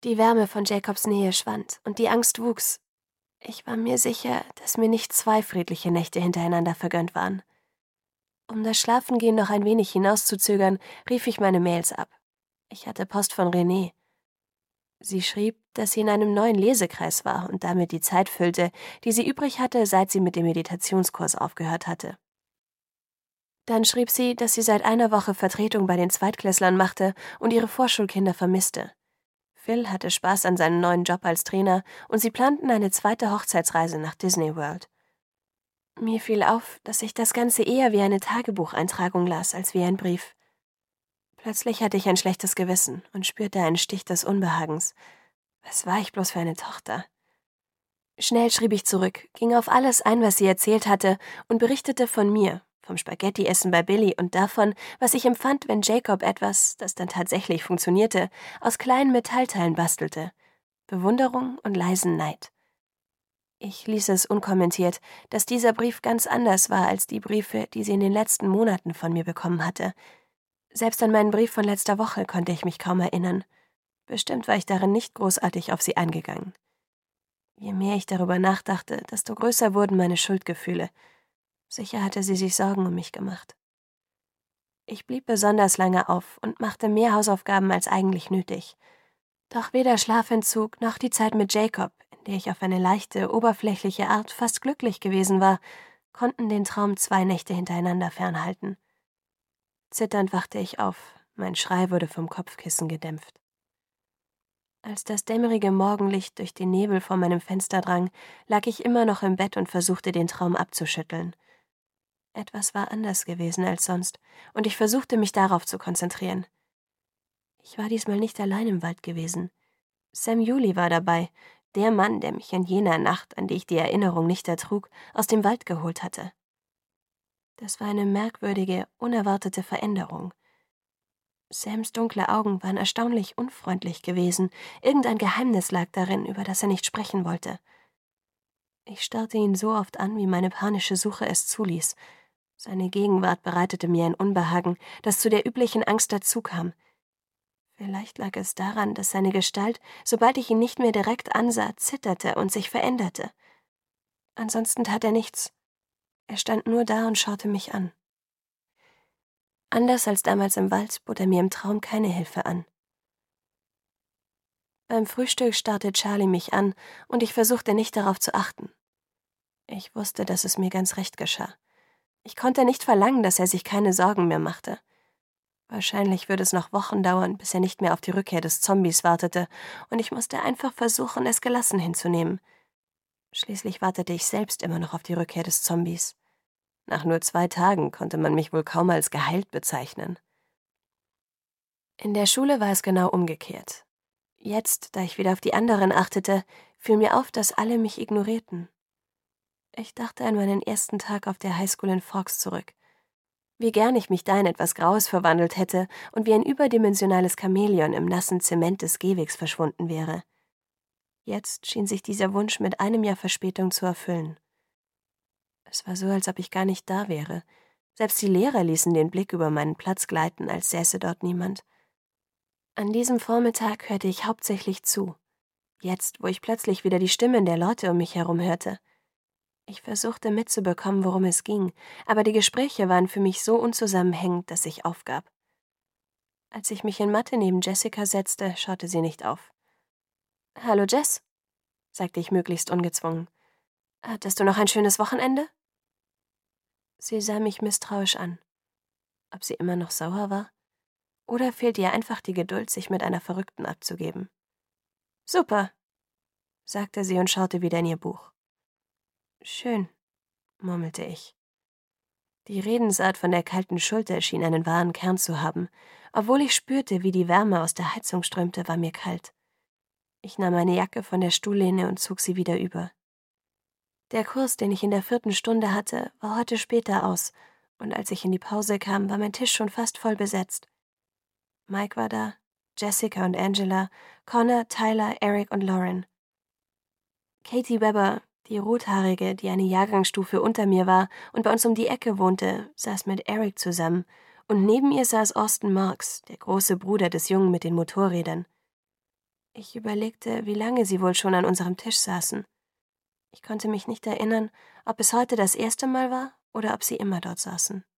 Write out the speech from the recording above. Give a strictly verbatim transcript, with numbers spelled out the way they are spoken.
Die Wärme von Jacobs Nähe schwand und die Angst wuchs. Ich war mir sicher, dass mir nicht zwei friedliche Nächte hintereinander vergönnt waren. Um das Schlafengehen noch ein wenig hinauszuzögern, rief ich meine Mails ab. Ich hatte Post von René. Sie schrieb, dass sie in einem neuen Lesekreis war und damit die Zeit füllte, die sie übrig hatte, seit sie mit dem Meditationskurs aufgehört hatte. Dann schrieb sie, dass sie seit einer Woche Vertretung bei den Zweitklässlern machte und ihre Vorschulkinder vermisste. Phil hatte Spaß an seinem neuen Job als Trainer und sie planten eine zweite Hochzeitsreise nach Disney World. Mir fiel auf, dass ich das Ganze eher wie eine Tagebucheintragung las als wie ein Brief. Plötzlich hatte ich ein schlechtes Gewissen und spürte einen Stich des Unbehagens. Was war ich bloß für eine Tochter? Schnell schrieb ich zurück, ging auf alles ein, was sie erzählt hatte, und berichtete von mir, vom Spaghetti-Essen bei Billy und davon, was ich empfand, wenn Jacob etwas, das dann tatsächlich funktionierte, aus kleinen Metallteilen bastelte. Bewunderung und leisen Neid. Ich ließ es unkommentiert, dass dieser Brief ganz anders war als die Briefe, die sie in den letzten Monaten von mir bekommen hatte. Selbst an meinen Brief von letzter Woche konnte ich mich kaum erinnern. Bestimmt war ich darin nicht großartig auf sie eingegangen. Je mehr ich darüber nachdachte, desto größer wurden meine Schuldgefühle. Sicher hatte sie sich Sorgen um mich gemacht. Ich blieb besonders lange auf und machte mehr Hausaufgaben als eigentlich nötig. Doch weder Schlafentzug noch die Zeit mit Jacob, in der ich auf eine leichte, oberflächliche Art fast glücklich gewesen war, konnten den Traum zwei Nächte hintereinander fernhalten. Zitternd wachte ich auf, mein Schrei wurde vom Kopfkissen gedämpft. Als das dämmerige Morgenlicht durch den Nebel vor meinem Fenster drang, lag ich immer noch im Bett und versuchte, den Traum abzuschütteln. Etwas war anders gewesen als sonst, und ich versuchte, mich darauf zu konzentrieren. Ich war diesmal nicht allein im Wald gewesen. Sam Yuli war dabei, der Mann, der mich in jener Nacht, an die ich die Erinnerung nicht ertrug, aus dem Wald geholt hatte. Das war eine merkwürdige, unerwartete Veränderung. Sams dunkle Augen waren erstaunlich unfreundlich gewesen. Irgendein Geheimnis lag darin, über das er nicht sprechen wollte. Ich starrte ihn so oft an, wie meine panische Suche es zuließ. Seine Gegenwart bereitete mir ein Unbehagen, das zu der üblichen Angst dazukam. Vielleicht lag es daran, dass seine Gestalt, sobald ich ihn nicht mehr direkt ansah, zitterte und sich veränderte. Ansonsten tat er nichts. Er stand nur da und schaute mich an. Anders als damals im Wald bot er mir im Traum keine Hilfe an. Beim Frühstück starrte Charlie mich an, und ich versuchte nicht darauf zu achten. Ich wusste, dass es mir ganz recht geschah. Ich konnte nicht verlangen, dass er sich keine Sorgen mehr machte. Wahrscheinlich würde es noch Wochen dauern, bis er nicht mehr auf die Rückkehr des Zombies wartete, und ich musste einfach versuchen, es gelassen hinzunehmen. Schließlich wartete ich selbst immer noch auf die Rückkehr des Zombies. Nach nur zwei Tagen konnte man mich wohl kaum als geheilt bezeichnen. In der Schule war es genau umgekehrt. Jetzt, da ich wieder auf die anderen achtete, fiel mir auf, dass alle mich ignorierten. Ich dachte an meinen ersten Tag auf der Highschool in Forks zurück. Wie gern ich mich da in etwas Graues verwandelt hätte und wie ein überdimensionales Chamäleon im nassen Zement des Gehwegs verschwunden wäre. Jetzt schien sich dieser Wunsch mit einem Jahr Verspätung zu erfüllen. Es war so, als ob ich gar nicht da wäre. Selbst die Lehrer ließen den Blick über meinen Platz gleiten, als säße dort niemand. An diesem Vormittag hörte ich hauptsächlich zu. Jetzt, wo ich plötzlich wieder die Stimmen der Leute um mich herum hörte. Ich versuchte mitzubekommen, worum es ging, aber die Gespräche waren für mich so unzusammenhängend, dass ich aufgab. Als ich mich in Mathe neben Jessica setzte, schaute sie nicht auf. »Hallo Jess«, sagte ich möglichst ungezwungen. »Hattest du noch ein schönes Wochenende?« Sie sah mich misstrauisch an. Ob sie immer noch sauer war? Oder fehlte ihr einfach die Geduld, sich mit einer Verrückten abzugeben? »Super«, sagte sie und schaute wieder in ihr Buch. »Schön«, murmelte ich. Die Redensart von der kalten Schulter schien einen wahren Kern zu haben. Obwohl ich spürte, wie die Wärme aus der Heizung strömte, war mir kalt. Ich nahm meine Jacke von der Stuhllehne und zog sie wieder über. Der Kurs, den ich in der vierten Stunde hatte, war heute später aus, und als ich in die Pause kam, war mein Tisch schon fast voll besetzt. Mike war da, Jessica und Angela, Connor, Tyler, Eric und Lauren. Katie Webber, die Rothaarige, die eine Jahrgangsstufe unter mir war und bei uns um die Ecke wohnte, saß mit Eric zusammen, und neben ihr saß Austin Marks, der große Bruder des Jungen mit den Motorrädern. Ich überlegte, wie lange sie wohl schon an unserem Tisch saßen. Ich konnte mich nicht erinnern, ob es heute das erste Mal war oder ob sie immer dort saßen.